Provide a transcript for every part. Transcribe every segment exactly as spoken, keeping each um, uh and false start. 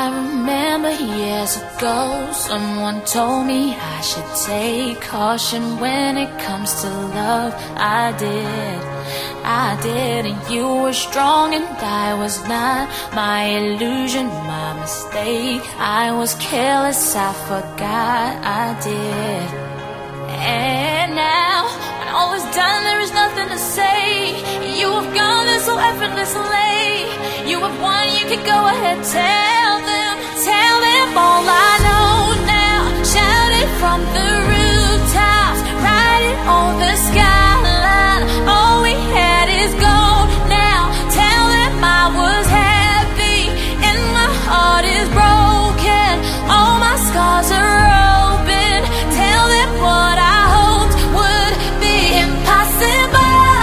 I remember years ago, someone told me I should take caution when it comes to love. I did, I did, and you were strong and I was not. My illusion, my mistake. I was careless, I forgot I did. And now, when all is done, there is nothing to say. You have gone there so effortlessly. You have won, you can go ahead, tell them, tell them all I know now. Shout it from the rooftops, write it on the skyline. All we had is gold now. Tell them I was happy and my heart is broken. All my scars are open. Tell them what I hoped would be impossible.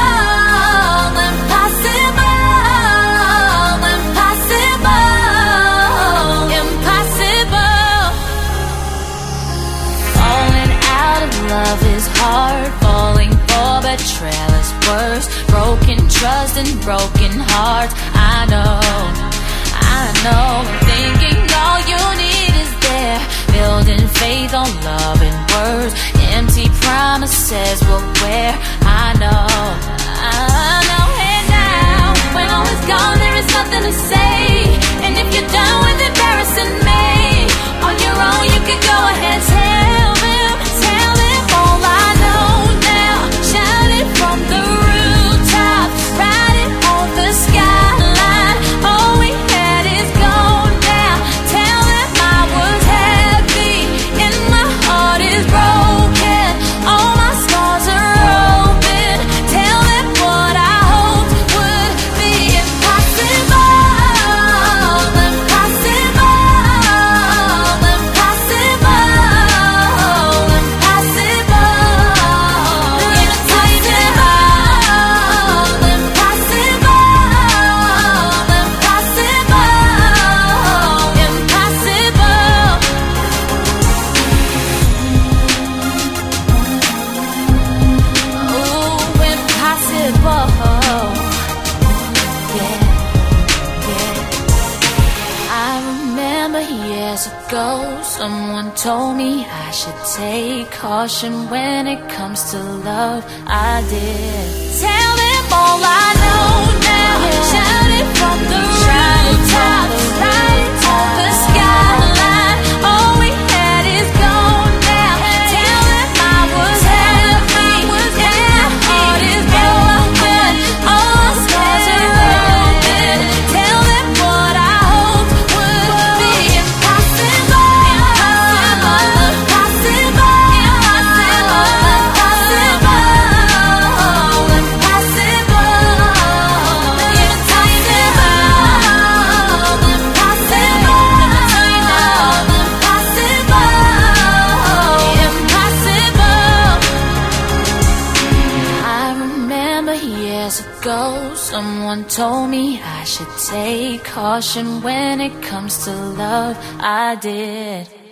Love is hard, falling for betrayal is worse. Broken trust and broken hearts. I know, I know. Thinking all you need is there, building faith on love and words. Empty promises will wear. I know, I know. And now, when all is gone, there is nothing to say. And if you're done with embarrassing me, on your own you can go ahead, tell them, tell them. All I know now, shout it from the rooftops, write it on the skyline. All we had is gold now. Tell them I was happy and my heart is broken. All my scars are open. Tell them what I hoped would be impossible. Impossible. Years ago, someone told me I should take caution when it comes to love. I did. Tell them all I know now. Shout it from the rooftops, write it on the skyline. All we had is gold now. Tell them I was happy and my heart is broken. All my scars are open. Tell them what I hoped would be impossible. Years ago, someone told me I should take caution when it comes to love. I did.